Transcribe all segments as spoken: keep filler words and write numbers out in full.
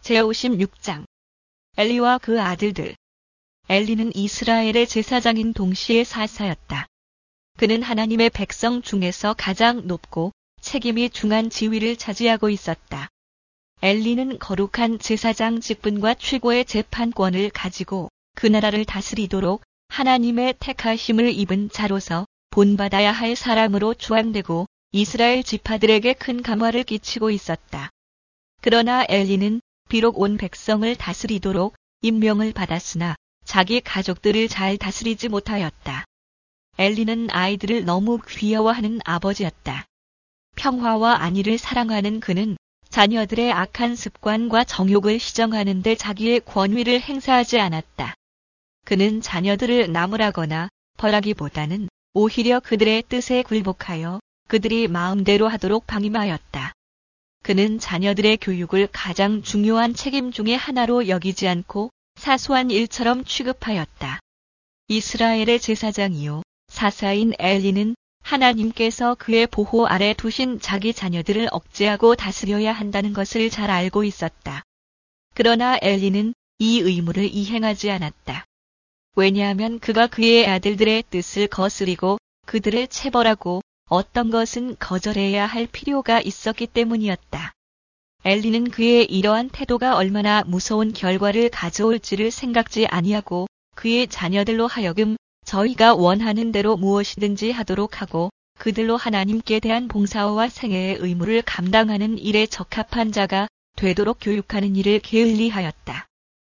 제오십육 장 엘리와 그 아들들. 엘리는 이스라엘의 제사장인 동시에 사사였다. 그는 하나님의 백성 중에서 가장 높고 책임이 중한 지위를 차지하고 있었다. 엘리는 거룩한 제사장 직분과 최고의 재판권을 가지고 그 나라를 다스리도록 하나님의 택하심을 입은 자로서 본받아야 할 사람으로 추앙되고 이스라엘 지파들에게 큰 감화를 끼치고 있었다. 그러나 엘리는 비록 온 백성을 다스리도록 임명을 받았으나 자기 가족들을 잘 다스리지 못하였다. 엘리는 아이들을 너무 귀여워하는 아버지였다. 평화와 안위를 사랑하는 그는 자녀들의 악한 습관과 정욕을 시정하는 데 자기의 권위를 행사하지 않았다. 그는 자녀들을 나무라거나 벌하기보다는 오히려 그들의 뜻에 굴복하여 그들이 마음대로 하도록 방임하였다. 그는 자녀들의 교육을 가장 중요한 책임 중의 하나로 여기지 않고 사소한 일처럼 취급하였다. 이스라엘의 제사장이요 사사인 엘리는 하나님께서 그의 보호 아래 두신 자기 자녀들을 억제하고 다스려야 한다는 것을 잘 알고 있었다. 그러나 엘리는 이 의무를 이행하지 않았다. 왜냐하면 그가 그의 아들들의 뜻을 거스리고 그들을 체벌하고 어떤 것은 거절해야 할 필요가 있었기 때문이었다. 엘리는 그의 이러한 태도가 얼마나 무서운 결과를 가져올지를 생각지 아니하고 그의 자녀들로 하여금 저희가 원하는 대로 무엇이든지 하도록 하고 그들로 하나님께 대한 봉사와 생애의 의무를 감당하는 일에 적합한 자가 되도록 교육하는 일을 게을리하였다.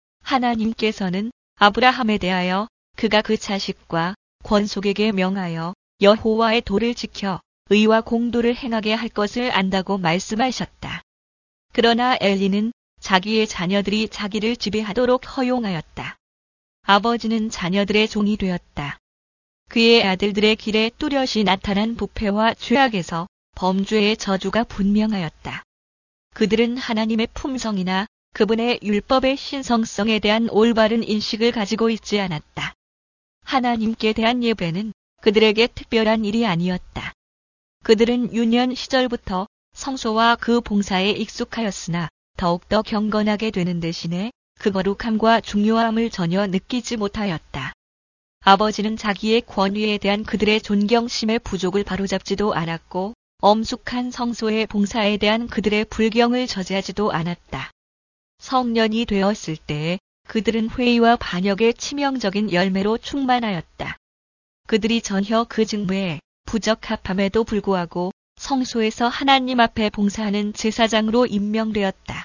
하나님께서는 아브라함에 대하여 그가 그 자식과 권속에게 명하여 여호와의 도를 지켜 의와 공도를 행하게 할 것을 안다고 말씀하셨다. 그러나 엘리는 자기의 자녀들이 자기를 지배하도록 허용하였다. 아버지는 자녀들의 종이 되었다. 그의 아들들의 길에 뚜렷이 나타난 부패와 죄악에서 범죄의 저주가 분명하였다. 그들은 하나님의 품성이나 그분의 율법의 신성성에 대한 올바른 인식을 가지고 있지 않았다. 하나님께 대한 예배는 그들에게 특별한 일이 아니었다. 그들은 유년 시절부터 성소와 그 봉사에 익숙하였으나 더욱더 경건하게 되는 대신에 그 거룩함과 중요함을 전혀 느끼지 못하였다. 아버지는 자기의 권위에 대한 그들의 존경심의 부족을 바로잡지도 않았고 엄숙한 성소의 봉사에 대한 그들의 불경을 저지하지도 않았다. 성년이 되었을 때에 그들은 회의와 반역의 치명적인 열매로 충만하였다. 그들이 전혀 그 직무에 부적합함에도 불구하고 성소에서 하나님 앞에 봉사하는 제사장으로 임명되었다.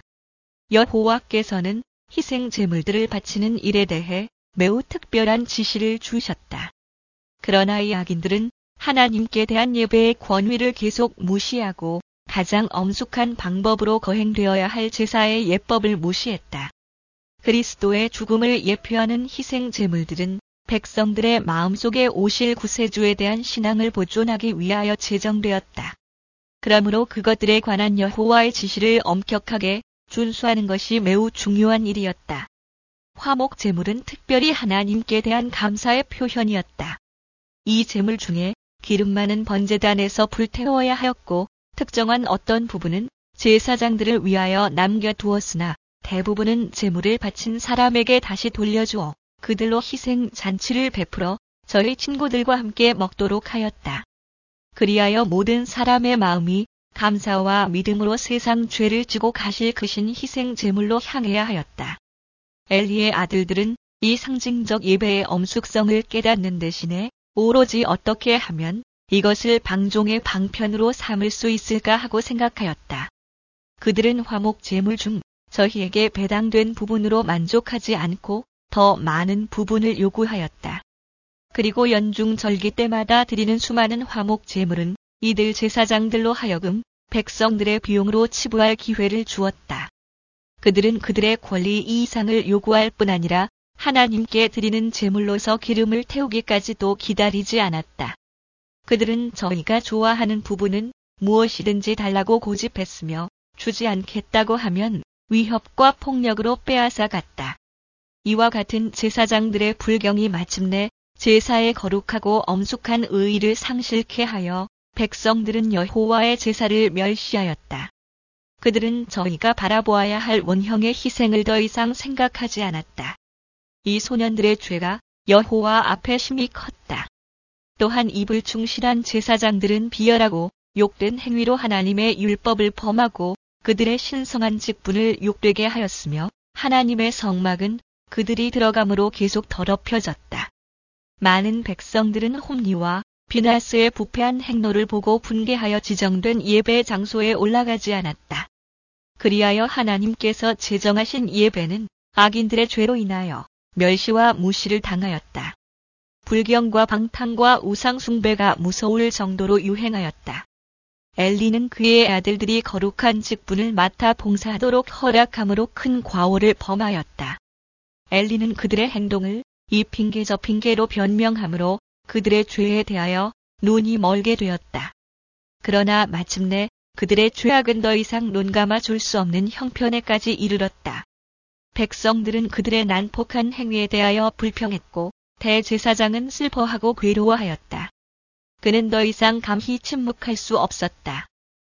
여호와께서는 희생 제물들을 바치는 일에 대해 매우 특별한 지시를 주셨다. 그러나 이 악인들은 하나님께 대한 예배의 권위를 계속 무시하고 가장 엄숙한 방법으로 거행되어야 할 제사의 예법을 무시했다. 그리스도의 죽음을 예표하는 희생 제물들은 백성들의 마음속에 오실 구세주에 대한 신앙을 보존하기 위하여 제정되었다. 그러므로 그것들에 관한 여호와의 지시를 엄격하게 준수하는 것이 매우 중요한 일이었다. 화목 제물은 특별히 하나님께 대한 감사의 표현이었다. 이 제물 중에 기름 많은 번제단에서 불태워야 하였고 특정한 어떤 부분은 제사장들을 위하여 남겨두었으나 대부분은 제물을 바친 사람에게 다시 돌려주어 그들로 희생 잔치를 베풀어 저희 친구들과 함께 먹도록 하였다. 그리하여 모든 사람의 마음이 감사와 믿음으로 세상 죄를 지고 가실 크신 희생 제물로 향해야 하였다. 엘리의 아들들은 이 상징적 예배의 엄숙성을 깨닫는 대신에 오로지 어떻게 하면 이것을 방종의 방편으로 삼을 수 있을까 하고 생각하였다. 그들은 화목 제물 중 저희에게 배당된 부분으로 만족하지 않고 더 많은 부분을 요구하였다. 그리고 연중 절기 때마다 드리는 수많은 화목 제물은 이들 제사장들로 하여금 백성들의 비용으로 치부할 기회를 주었다. 그들은 그들의 권리 이상을 요구할 뿐 아니라 하나님께 드리는 제물로서 기름을 태우기까지도 기다리지 않았다. 그들은 저희가 좋아하는 부분은 무엇이든지 달라고 고집했으며 주지 않겠다고 하면 위협과 폭력으로 빼앗아 갔다. 이와 같은 제사장들의 불경이 마침내 제사의 거룩하고 엄숙한 의의를 상실케 하여 백성들은 여호와의 제사를 멸시하였다. 그들은 저희가 바라보아야 할 원형의 희생을 더 이상 생각하지 않았다. 이 소년들의 죄가 여호와 앞에 심히 컸다. 또한 이 불충실한 제사장들은 비열하고 욕된 행위로 하나님의 율법을 범하고 그들의 신성한 직분을 욕되게 하였으며 하나님의 성막은 그들이 들어감으로 계속 더럽혀졌다. 많은 백성들은 홈리와 비나스의 부패한 행로를 보고 분개하여 지정된 예배 장소에 올라가지 않았다. 그리하여 하나님께서 제정하신 예배는 악인들의 죄로 인하여 멸시와 무시를 당하였다. 불경과 방탕과 우상숭배가 무서울 정도로 유행하였다. 엘리는 그의 아들들이 거룩한 직분을 맡아 봉사하도록 허락함으로 큰 과오를 범하였다. 엘리는 그들의 행동을 이 핑계 저 핑계로 변명함으로 그들의 죄에 대하여 눈이 멀게 되었다. 그러나 마침내 그들의 죄악은 더 이상 눈감아 줄 수 없는 형편에까지 이르렀다. 백성들은 그들의 난폭한 행위에 대하여 불평했고 대제사장은 슬퍼하고 괴로워하였다. 그는 더 이상 감히 침묵할 수 없었다.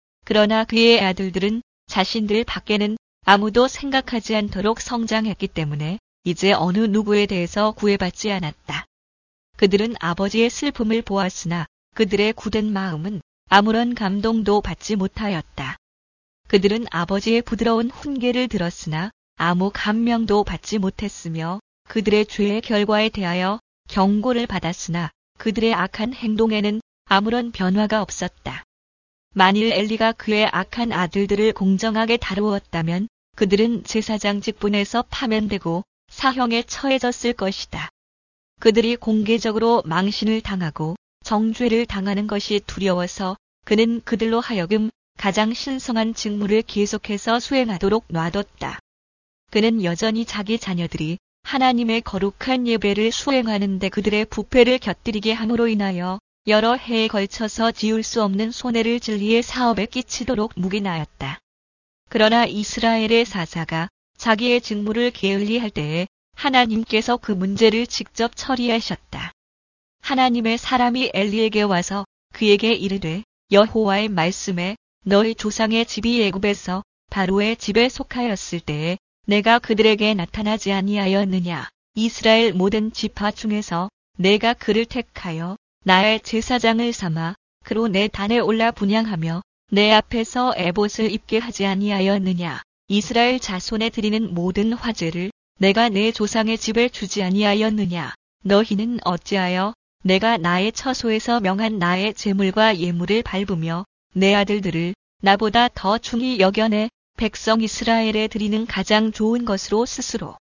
그러나 그의 아들들은 자신들 밖에는 아무도 생각하지 않도록 성장했기 때문에 이제 어느 누구에 대해서 구애받지 않았다. 그들은 아버지의 슬픔을 보았으나 그들의 굳은 마음은 아무런 감동도 받지 못하였다. 그들은 아버지의 부드러운 훈계를 들었으나 아무 감명도 받지 못했으며 그들의 죄의 결과에 대하여 경고를 받았으나 그들의 악한 행동에는 아무런 변화가 없었다. 만일 엘리가 그의 악한 아들들을 공정하게 다루었다면 그들은 제사장 직분에서 파면되고 사형에 처해졌을 것이다. 그들이 공개적으로 망신을 당하고 정죄를 당하는 것이 두려워서 그는 그들로 하여금 가장 신성한 직무를 계속해서 수행하도록 놔뒀다. 그는 여전히 자기 자녀들이 하나님의 거룩한 예배를 수행하는데 그들의 부패를 곁들이게 함으로 인하여 여러 해에 걸쳐서 지울 수 없는 손해를 진리의 사업에 끼치도록 묵인하였다. 그러나 이스라엘의 사사가 자기의 직무를 게을리할 때에 하나님께서 그 문제를 직접 처리하셨다. 하나님의 사람이 엘리에게 와서 그에게 이르되 여호와의 말씀에 너희 조상의 집이 애굽에서 바로의 집에 속하였을 때에 내가 그들에게 나타나지 아니하였느냐. 이스라엘 모든 지파 중에서 내가 그를 택하여 나의 제사장을 삼아 그로 내 단에 올라 분향하며 내 앞에서 에봇을 입게 하지 아니하였느냐. 이스라엘 자손에 드리는 모든 화제를 내가 내 조상의 집에 주지 아니하였느냐. 너희는 어찌하여 내가 나의 처소에서 명한 나의 제물과 예물을 밟으며 내 아들들을 나보다 더 중히 여겨내 백성 이스라엘에 드리는 가장 좋은 것으로 스스로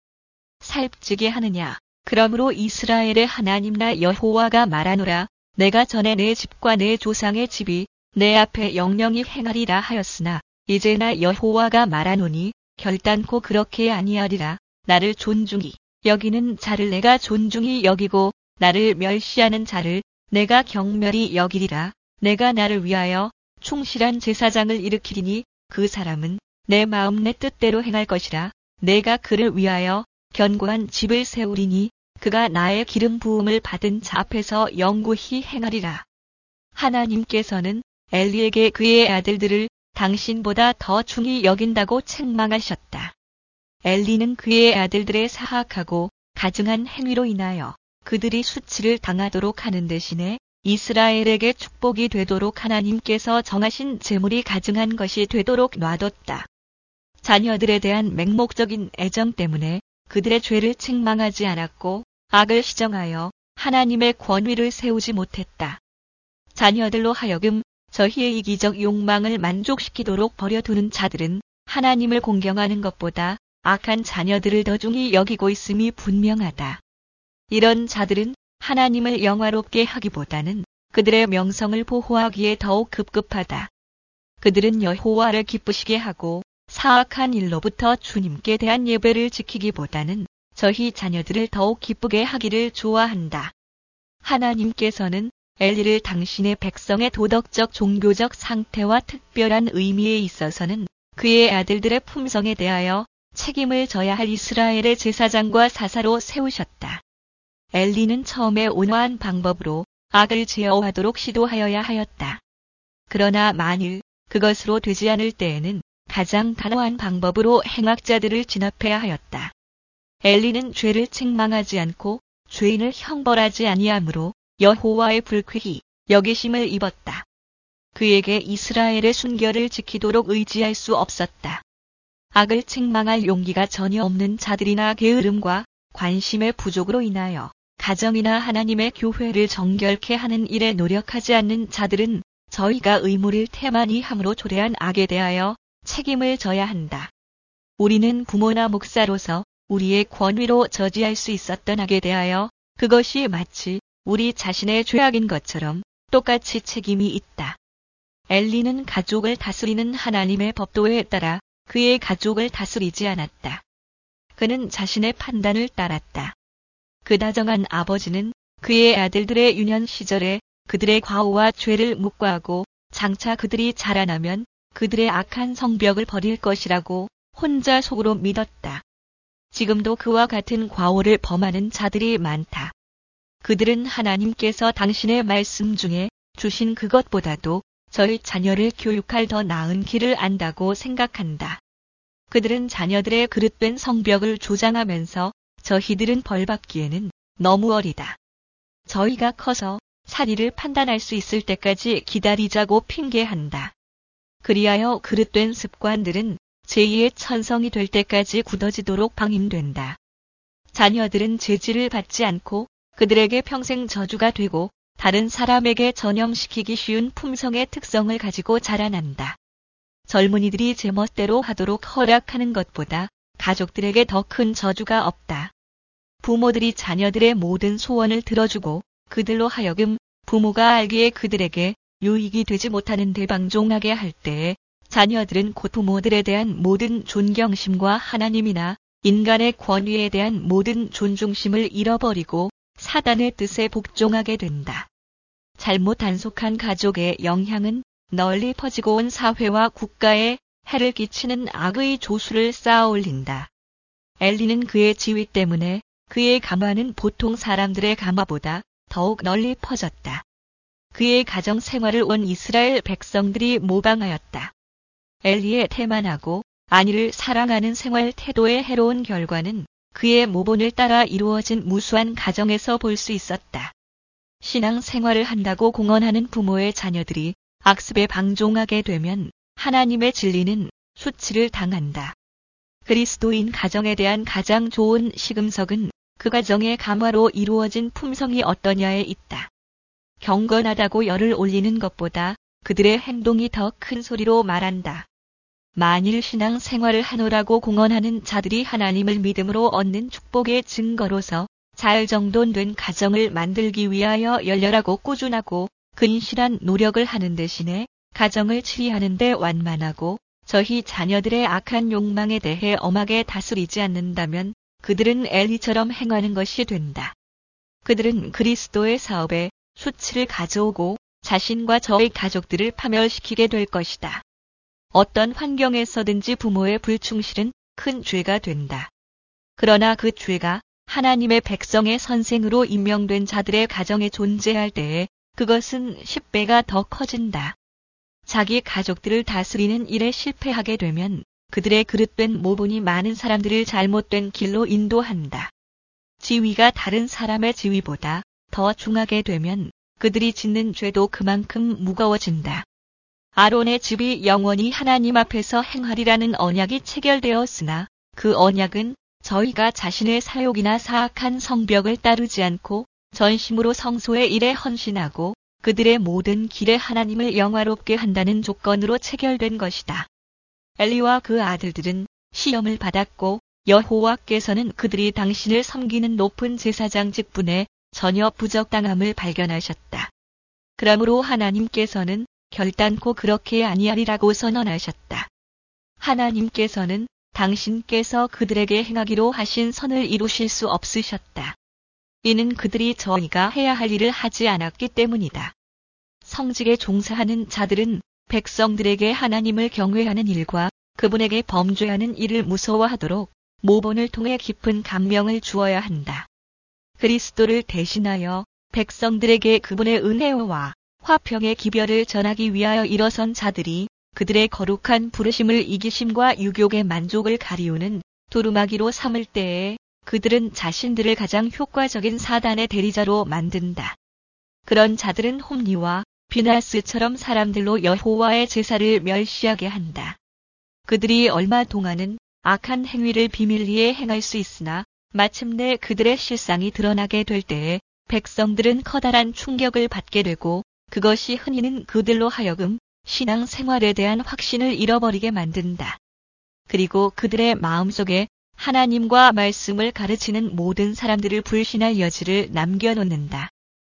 살찌게 하느냐. 그러므로 이스라엘의 하나님 나 여호와가 말하노라. 내가 전에 내 집과 내 조상의 집이 내 앞에 영영히 행하리라 하였으나 이제 나 여호와가 말하노니 결단코 그렇게 아니하리라. 나를 존중히 여기는 자를 내가 존중히 여기고 나를 멸시하는 자를 내가 경멸히 여기리라. 내가 나를 위하여 충실한 제사장을 일으키리니 그 사람은 내 마음 내 뜻대로 행할 것이라. 내가 그를 위하여 견고한 집을 세우리니 그가 나의 기름 부음을 받은 자 앞에서 영구히 행하리라. 하나님께서는 엘리에게 그의 아들들을 당신보다 더 중히 여긴다고 책망하셨다. 엘리는 그의 아들들의 사악하고 가증한 행위로 인하여 그들이 수치를 당하도록 하는 대신에 이스라엘에게 축복이 되도록 하나님께서 정하신 제물이 가증한 것이 되도록 놔뒀다. 자녀들에 대한 맹목적인 애정 때문에 그들의 죄를 책망하지 않았고 악을 시정하여 하나님의 권위를 세우지 못했다. 자녀들로 하여금 저희의 이기적 욕망을 만족시키도록 버려두는 자들은 하나님을 공경하는 것보다 악한 자녀들을 더 중히 여기고 있음이 분명하다. 이런 자들은 하나님을 영화롭게 하기보다는 그들의 명성을 보호하기에 더욱 급급하다. 그들은 여호와를 기쁘시게 하고 사악한 일로부터 주님께 대한 예배를 지키기보다는 저희 자녀들을 더욱 기쁘게 하기를 좋아한다. 하나님께서는 엘리를 당신의 백성의 도덕적 종교적 상태와 특별한 의미에 있어서는 그의 아들들의 품성에 대하여 책임을 져야 할 이스라엘의 제사장과 사사로 세우셨다. 엘리는 처음에 온화한 방법으로 악을 제어하도록 시도하여야 하였다. 그러나 만일 그것으로 되지 않을 때에는 가장 단호한 방법으로 행악자들을 진압해야 하였다. 엘리는 죄를 책망하지 않고 죄인을 형벌하지 아니하므로 여호와의 불쾌히 여기심을 입었다. 그에게 이스라엘의 순결을 지키도록 의지할 수 없었다. 악을 책망할 용기가 전혀 없는 자들이나 게으름과 관심의 부족으로 인하여 가정이나 하나님의 교회를 정결케 하는 일에 노력하지 않는 자들은 저희가 의무를 태만히 함으로 초래한 악에 대하여 책임을 져야 한다. 우리는 부모나 목사로서 우리의 권위로 저지할 수 있었던 악에 대하여 그것이 마치 우리 자신의 죄악인 것처럼 똑같이 책임이 있다. 엘리는 가족을 다스리는 하나님의 법도에 따라 그의 가족을 다스리지 않았다. 그는 자신의 판단을 따랐다. 그 다정한 아버지는 그의 아들들의 유년 시절에 그들의 과오와 죄를 묵과하고 장차 그들이 자라나면 그들의 악한 성벽을 버릴 것이라고 혼자 속으로 믿었다. 지금도 그와 같은 과오를 범하는 자들이 많다. 그들은 하나님께서 당신의 말씀 중에 주신 그것보다도 저희 자녀를 교육할 더 나은 길을 안다고 생각한다. 그들은 자녀들의 그릇된 성벽을 조장하면서 저희들은 벌받기에는 너무 어리다. 저희가 커서 사리를 판단할 수 있을 때까지 기다리자고 핑계한다. 그리하여 그릇된 습관들은 제이의 천성이 될 때까지 굳어지도록 방임된다. 자녀들은 제지를 받지 않고 그들에게 평생 저주가 되고 다른 사람에게 전염시키기 쉬운 품성의 특성을 가지고 자라난다. 젊은이들이 제멋대로 하도록 허락하는 것보다 가족들에게 더 큰 저주가 없다. 부모들이 자녀들의 모든 소원을 들어주고 그들로 하여금 부모가 알기에 그들에게 유익이 되지 못하는 대방종하게 할 때에 자녀들은 곧 부모들에 대한 모든 존경심과 하나님이나 인간의 권위에 대한 모든 존중심을 잃어버리고 사단의 뜻에 복종하게 된다. 잘못 단속한 가족의 영향은 널리 퍼지고 온 사회와 국가에 해를 끼치는 악의 조수를 쌓아 올린다. 엘리는 그의 지위 때문에 그의 감화는 보통 사람들의 감화보다 더욱 널리 퍼졌다. 그의 가정 생활을 온 이스라엘 백성들이 모방하였다. 엘리의 태만하고 안위를 사랑하는 생활 태도의 해로운 결과는 그의 모본을 따라 이루어진 무수한 가정에서 볼 수 있었다. 신앙 생활을 한다고 공언하는 부모의 자녀들이 악습에 방종하게 되면 하나님의 진리는 수치를 당한다. 그리스도인 가정에 대한 가장 좋은 시금석은 그 가정의 감화로 이루어진 품성이 어떠냐에 있다. 경건하다고 열을 올리는 것보다 그들의 행동이 더 큰 소리로 말한다. 만일 신앙 생활을 하노라고 공언하는 자들이 하나님을 믿음으로 얻는 축복의 증거로서 잘 정돈된 가정을 만들기 위하여 열렬하고 꾸준하고 근실한 노력을 하는 대신에 가정을 치리하는 데 완만하고 저희 자녀들의 악한 욕망에 대해 엄하게 다스리지 않는다면 그들은 엘리처럼 행하는 것이 된다. 그들은 그리스도의 사업에 수치를 가져오고 자신과 저의 가족들을 파멸시키게 될 것이다. 어떤 환경에서든지 부모의 불충실은 큰 죄가 된다. 그러나 그 죄가 하나님의 백성의 선생으로 임명된 자들의 가정에 존재할 때에 그것은 십 배가 더 커진다. 자기 가족들을 다스리는 일에 실패하게 되면 그들의 그릇된 모본이 많은 사람들을 잘못된 길로 인도한다. 지위가 다른 사람의 지위보다 더 중하게 되면 그들이 짓는 죄도 그만큼 무거워진다. 아론의 집이 영원히 하나님 앞에서 행하리라는 언약이 체결되었으나 그 언약은 저희가 자신의 사욕이나 사악한 성벽을 따르지 않고 전심으로 성소의 일에 헌신하고 그들의 모든 길에 하나님을 영화롭게 한다는 조건으로 체결된 것이다. 엘리와 그 아들들은 시험을 받았고 여호와께서는 그들이 당신을 섬기는 높은 제사장 직분에 전혀 부적당함을 발견하셨다. 그러므로 하나님께서는 결단코 그렇게 아니하리라고 선언하셨다. 하나님께서는 당신께서 그들에게 행하기로 하신 선을 이루실 수 없으셨다. 이는 그들이 저희가 해야 할 일을 하지 않았기 때문이다. 성직에 종사하는 자들은 백성들에게 하나님을 경외하는 일과 그분에게 범죄하는 일을 무서워하도록 모본을 통해 깊은 감명을 주어야 한다. 그리스도를 대신하여 백성들에게 그분의 은혜와 화평의 기별을 전하기 위하여 일어선 자들이 그들의 거룩한 부르심을 이기심과 유욕의 만족을 가리우는 두루마기로 삼을 때에 그들은 자신들을 가장 효과적인 사단의 대리자로 만든다. 그런 자들은 홈리와 비나스처럼 사람들로 여호와의 제사를 멸시하게 한다. 그들이 얼마 동안은 악한 행위를 비밀리에 행할 수 있으나 마침내 그들의 실상이 드러나게 될 때에 백성들은 커다란 충격을 받게 되고 그것이 흔히는 그들로 하여금 신앙 생활에 대한 확신을 잃어버리게 만든다. 그리고 그들의 마음속에 하나님과 말씀을 가르치는 모든 사람들을 불신할 여지를 남겨놓는다.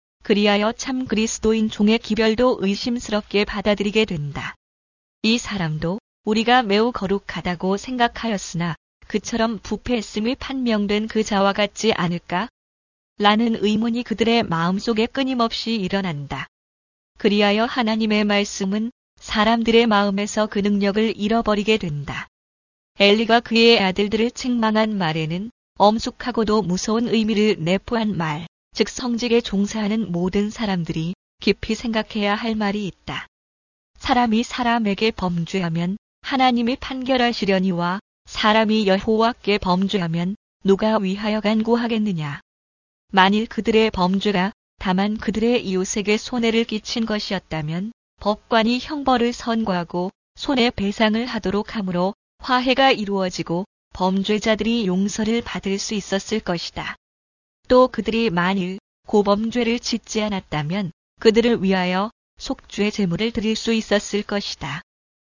그리하여 참 그리스도인 종의 기별도 의심스럽게 받아들이게 된다. 이 사람도 우리가 매우 거룩하다고 생각하였으나 그처럼 부패했음이 판명된 그 자와 같지 않을까? 라는 의문이 그들의 마음속에 끊임없이 일어난다. 그리하여 하나님의 말씀은 사람들의 마음에서 그 능력을 잃어버리게 된다. 엘리가 그의 아들들을 책망한 말에는 엄숙하고도 무서운 의미를 내포한 말, 즉 성직에 종사하는 모든 사람들이 깊이 생각해야 할 말이 있다. 사람이 사람에게 범죄하면 하나님이 판결하시려니와 사람이 여호와께 범죄하면 누가 위하여 간구하겠느냐. 만일 그들의 범죄가 다만 그들의 이웃에게 손해를 끼친 것이었다면 법관이 형벌을 선고하고 손해배상을 하도록 하므로 화해가 이루어지고 범죄자들이 용서를 받을 수 있었을 것이다. 또 그들이 만일 고범죄를 짓지 않았다면 그들을 위하여 속죄 제물을 드릴 수 있었을 것이다.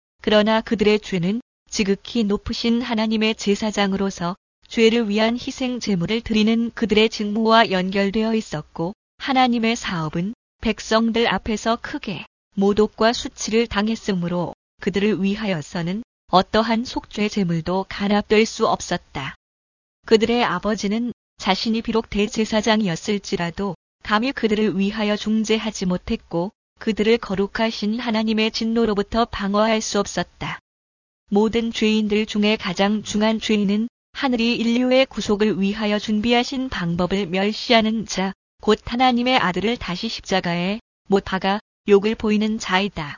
그러나 그들의 죄는 지극히 높으신 하나님의 제사장으로서 죄를 위한 희생 제물을 드리는 그들의 직무와 연결되어 있었고 하나님의 사업은 백성들 앞에서 크게 모독과 수치를 당했으므로 그들을 위하여서는 어떠한 속죄 제물도 간합될 수 없었다. 그들의 아버지는 자신이 비록 대제사장이었을지라도 감히 그들을 위하여 중재하지 못했고 그들을 거룩하신 하나님의 진노로부터 방어할 수 없었다. 모든 죄인들 중에 가장 중한 죄인은 하늘이 인류의 구속을 위하여 준비하신 방법을 멸시하는 자, 곧 하나님의 아들을 다시 십자가에 못 박아 욕을 보이는 자이다.